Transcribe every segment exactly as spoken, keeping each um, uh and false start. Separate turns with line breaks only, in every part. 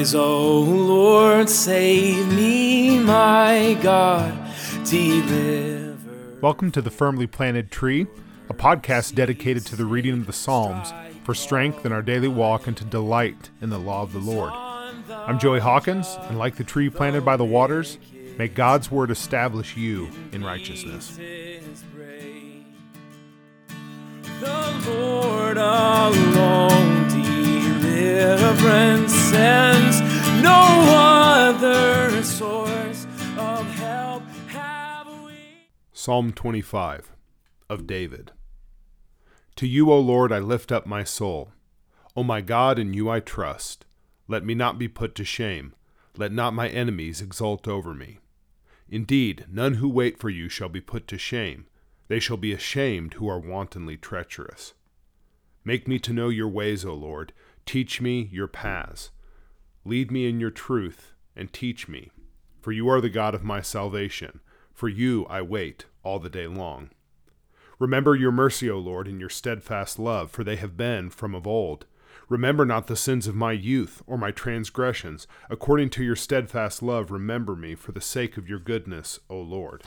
Arise, O Lord, save me, my God, deliver.
Welcome to The Firmly Planted Tree, a podcast dedicated to the reading of the Psalms for strength in our daily walk and to delight in the law of the Lord. I'm Joey Hawkins, and like the tree planted by the waters, may God's word establish you in righteousness.
The Lord alone deliverance sends, no other source of help have we.
Psalm twenty-five of David. To you, O Lord, I lift up my soul. O my God, in you I trust. Let me not be put to shame. Let not my enemies exult over me. Indeed, none who wait for you shall be put to shame. They shall be ashamed who are wantonly treacherous. Make me to know your ways, O Lord. Teach me your paths. Lead me in your truth, and teach me. For you are the God of my salvation. For you I wait all the day long. Remember your mercy, O Lord, and your steadfast love, for they have been from of old. Remember not the sins of my youth, or my transgressions. According to your steadfast love, remember me, for the sake of your goodness, O Lord.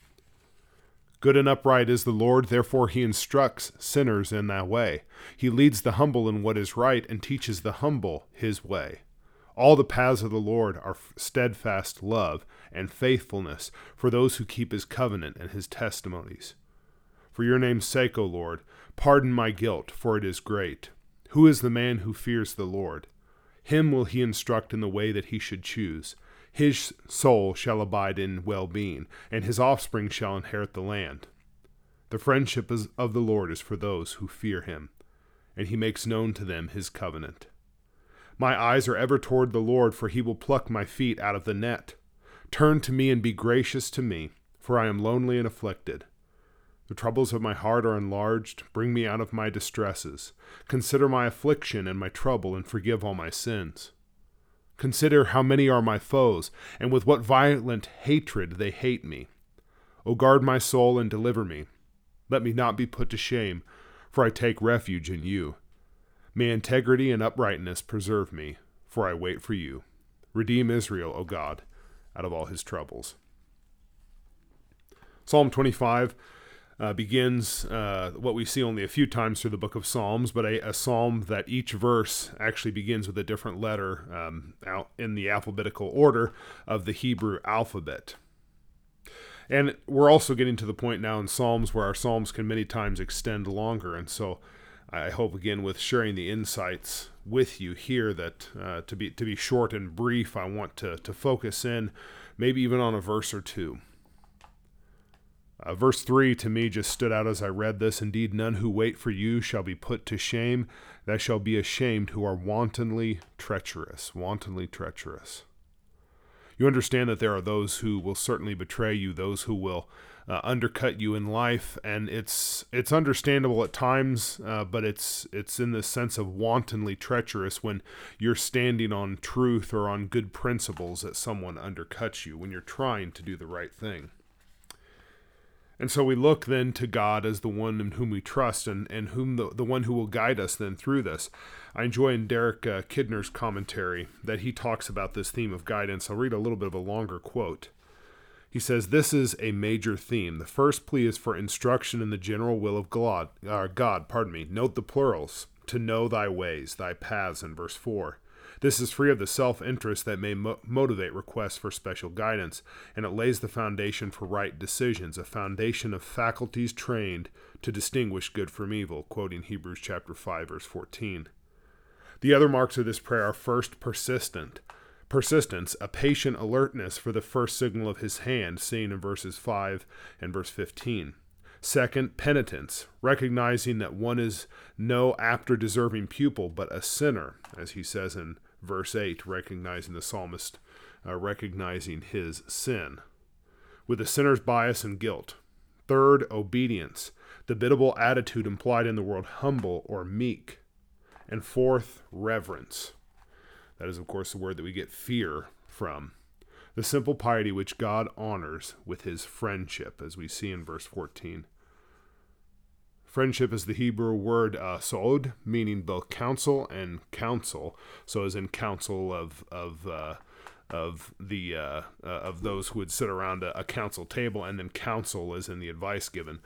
Good and upright is the Lord, therefore he instructs sinners in that way. He leads the humble in what is right, and teaches the humble his way. All the paths of the Lord are steadfast love and faithfulness for those who keep his covenant and his testimonies. For your name's sake, O Lord, pardon my guilt, for it is great. Who is the man who fears the Lord? Him will he instruct in the way that he should choose. His soul shall abide in well-being, and his offspring shall inherit the land. The friendship of the Lord is for those who fear him, and he makes known to them his covenant. My eyes are ever toward the Lord, for he will pluck my feet out of the net. Turn to me and be gracious to me, for I am lonely and afflicted. The troubles of my heart are enlarged. Bring me out of my distresses. Consider my affliction and my trouble, and forgive all my sins. Consider how many are my foes, and with what violent hatred they hate me. O guard my soul and deliver me. Let me not be put to shame, for I take refuge in you. May integrity and uprightness preserve me, for I wait for you. Redeem Israel, O God, out of all his troubles. Psalm twenty-five Uh, begins uh, what we see only a few times through the book of Psalms, but a, a psalm that each verse actually begins with a different letter um, out in the alphabetical order of the Hebrew alphabet. And we're also getting to the point now in Psalms where our Psalms can many times extend longer, and so I hope again with sharing the insights with you here that uh, to be to be short and brief, I want to to focus in maybe even on a verse or two. Uh, verse three to me just stood out as I read this. Indeed, none who wait for you shall be put to shame. They shall be ashamed who are wantonly treacherous, wantonly treacherous. You understand that there are those who will certainly betray you, those who will uh, undercut you in life, and it's it's understandable at times, uh, but it's it's in the sense of wantonly treacherous when you're standing on truth or on good principles that someone undercuts you, when you're trying to do the right thing. And so we look then to God as the one in whom we trust and, and whom the, the one who will guide us then through this. I enjoy in Derek uh, Kidner's commentary that he talks about this theme of guidance. I'll read a little bit of a longer quote. He says, "This is a major theme. The first plea is for instruction in the general will of God. Uh, God, pardon me. Note the plurals. To know thy ways, thy paths in verse four. This is free of the self-interest that may mo- motivate requests for special guidance, and it lays the foundation for right decisions, a foundation of faculties trained to distinguish good from evil," quoting Hebrews chapter five, verse fourteen. The other marks of this prayer are first, persistent. Persistence, a patient alertness for the first signal of his hand, seen in verses five and verse fifteen. Second, penitence, recognizing that one is no apter deserving pupil, but a sinner, as he says in verse eight, recognizing the psalmist, uh, recognizing his sin, with a sinner's bias and guilt. Third, obedience, the biddable attitude implied in the word humble or meek. And fourth, reverence. That is, of course, the word that we get fear from. The simple piety which God honors with his friendship, as we see in verse fourteen. Friendship is the Hebrew word uh, sod, meaning both counsel and counsel. So as in counsel of of uh, of the uh, uh, of those who would sit around a, a council table, and then counsel as in the advice given.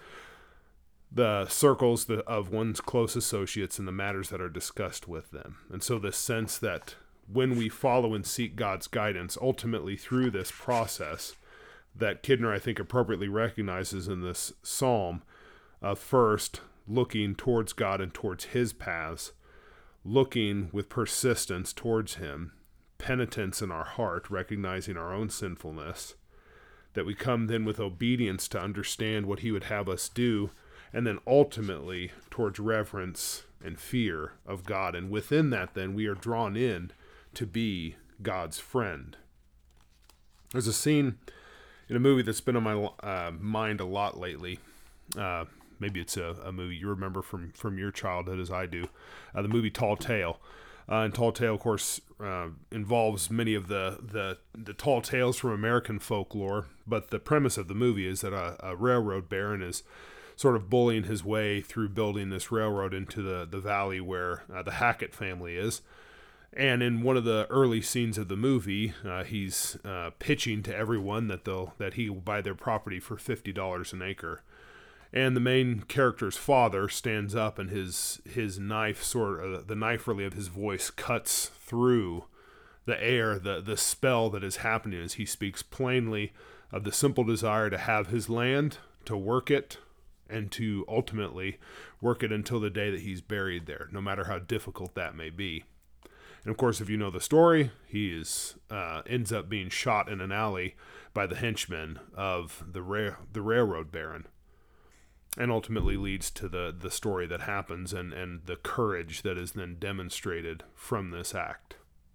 The circles the, of one's close associates and the matters that are discussed with them. And so the sense that when we follow and seek God's guidance, ultimately through this process that Kidner, I think, appropriately recognizes in this psalm, of first looking towards God and towards his paths, looking with persistence towards him, penitence in our heart, recognizing our own sinfulness, that we come then with obedience to understand what he would have us do, and then ultimately towards reverence and fear of God. And within that, then, we are drawn in to be God's friend. There's a scene in a movie that's been on my uh, mind a lot lately. Uh, maybe it's a, a movie you remember from, from your childhood as I do. Uh, the movie Tall Tale. Uh, and Tall Tale, of course, uh, involves many of the, the, the tall tales from American folklore. But the premise of the movie is that a, a railroad baron is sort of bullying his way through building this railroad into the, the valley where uh, the Hackett family is. And in one of the early scenes of the movie, uh, he's uh, pitching to everyone that they'll that he will buy their property for fifty dollars an acre. And the main character's father stands up, and his his knife sort of, the knife really of his voice cuts through the air, the the spell that is happening as he speaks plainly of the simple desire to have his land, to work it, and to ultimately work it until the day that he's buried there, no matter how difficult that may be. And of course, if you know the story, he is uh, ends up being shot in an alley by the henchmen of the ra- the railroad baron, and ultimately leads to the, the story that happens and, and the courage that is then demonstrated from this act.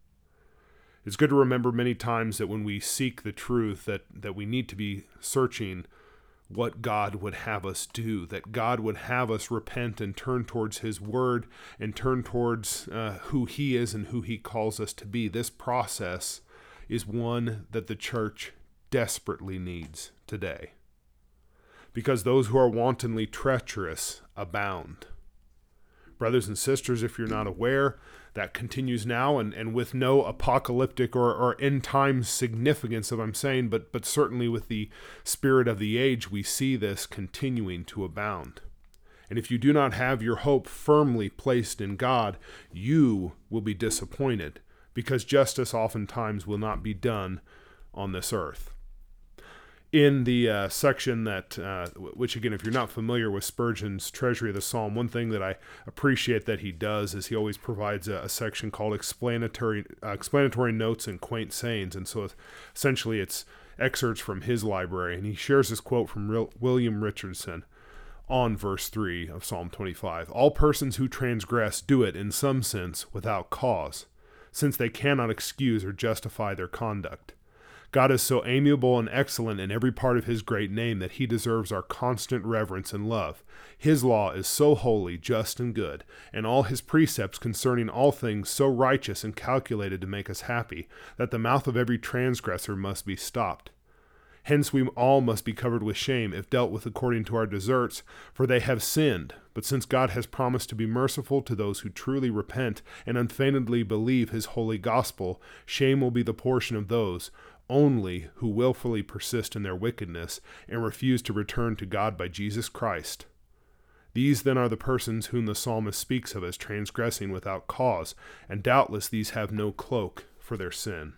It's good to remember many times that when we seek the truth, that, that we need to be searching what God would have us do, that God would have us repent and turn towards his word and turn towards uh, who he is and who he calls us to be. This process is one that the church desperately needs today, because those who are wantonly treacherous abound. Brothers and sisters, if you're not aware, that continues now, and, and with no apocalyptic or, or end time significance of I'm saying, but, but certainly with the spirit of the age, we see this continuing to abound. And if you do not have your hope firmly placed in God, you will be disappointed, because justice oftentimes will not be done on this earth. In the uh, section that, uh, which again, if you're not familiar with Spurgeon's Treasury of the Psalm, one thing that I appreciate that he does is he always provides a, a section called explanatory uh, explanatory notes and quaint sayings. And so essentially it's excerpts from his library. And he shares this quote from Real, William Richardson on verse three of Psalm twenty-five. All persons who transgress do it in some sense without cause, since they cannot excuse or justify their conduct. God is so amiable and excellent in every part of his great name that he deserves our constant reverence and love. His law is so holy, just, and good, and all his precepts concerning all things so righteous and calculated to make us happy, that the mouth of every transgressor must be stopped. Hence we all must be covered with shame if dealt with according to our deserts, for they have sinned. But since God has promised to be merciful to those who truly repent and unfeignedly believe his holy gospel, shame will be the portion of those only who willfully persist in their wickedness and refuse to return to God by Jesus Christ. These then are the persons whom the psalmist speaks of as transgressing without cause, and doubtless these have no cloak for their sin.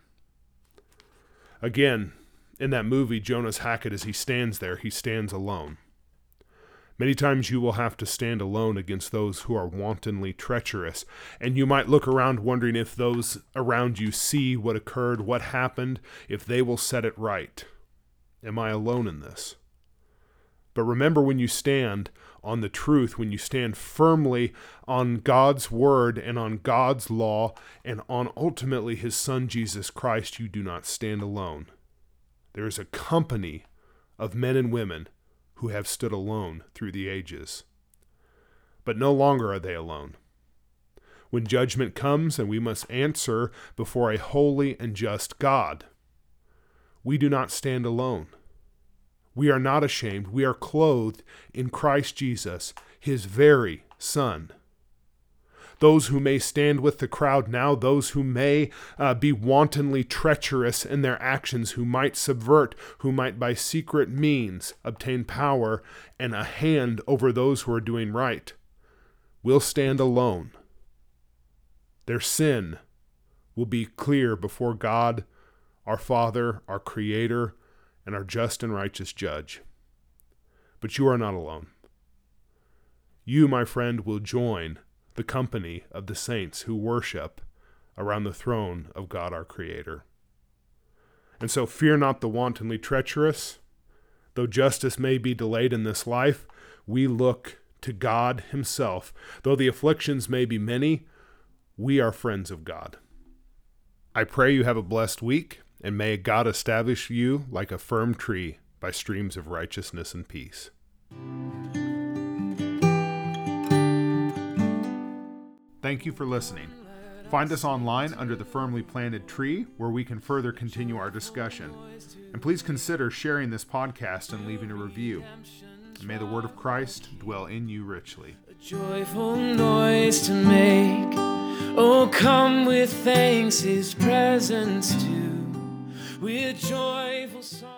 Again, in that movie, Jonas Hackett, as he stands there, he stands alone. Many times you will have to stand alone against those who are wantonly treacherous, and you might look around wondering if those around you see what occurred, what happened, if they will set it right. Am I alone in this? But remember, when you stand on the truth, when you stand firmly on God's word and on God's law and on ultimately his Son Jesus Christ, you do not stand alone. There is a company of men and women who have stood alone through the ages. But no longer are they alone. When judgment comes and we must answer before a holy and just God, we do not stand alone. We are not ashamed. We are clothed in Christ Jesus, his very Son. Those who may stand with the crowd now, those who may uh, be wantonly treacherous in their actions, who might subvert, who might by secret means obtain power and a hand over those who are doing right, will stand alone. Their sin will be clear before God, our Father, our Creator, and our just and righteous Judge. But you are not alone. You, my friend, will join the company of the saints who worship around the throne of God our Creator. And so fear not the wantonly treacherous. Though justice may be delayed in this life, we look to God himself. Though the afflictions may be many, we are friends of God. I pray you have a blessed week, and may God establish you like a firm tree by streams of righteousness and peace. Thank you for listening. Find us online under the Firmly Planted Tree, where we can further continue our discussion. And please consider sharing this podcast and leaving a review. And may the word of Christ dwell in you richly.
A joyful noise to make. Oh, come with thanks his presence to. With joyful song.